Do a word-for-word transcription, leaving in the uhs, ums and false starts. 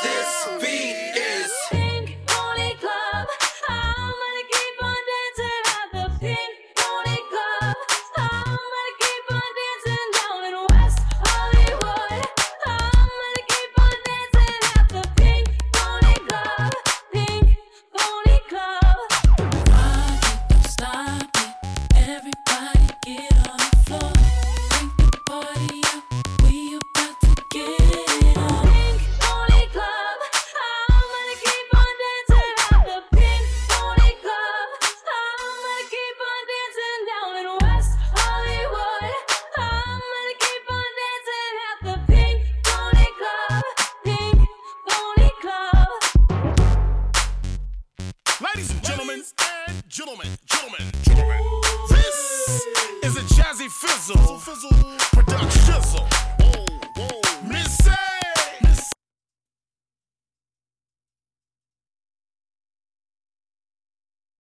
This beat is Pink Pony Club. I'm gonna keep on dancing at the Pink Pony Club. I'm gonna keep on dancing down in West Hollywood. I'm gonna keep on dancing at the Pink Pony Club. Pink Pony Club. Rock it, don't stop it. Everybody get on the floor. Crank the party up. We about to get it on. Pink Pony Club. I'm gonna keep on dancing at the Pink Pony Club. I'm gonna keep on dancing down in West Hollywood. I'm gonna keep on dancing at the Pink Pony Club. Pink Pony Club. Ladies and gentlemen, and gentlemen, gentlemen, gentlemen, this is a Jazzy Fizzle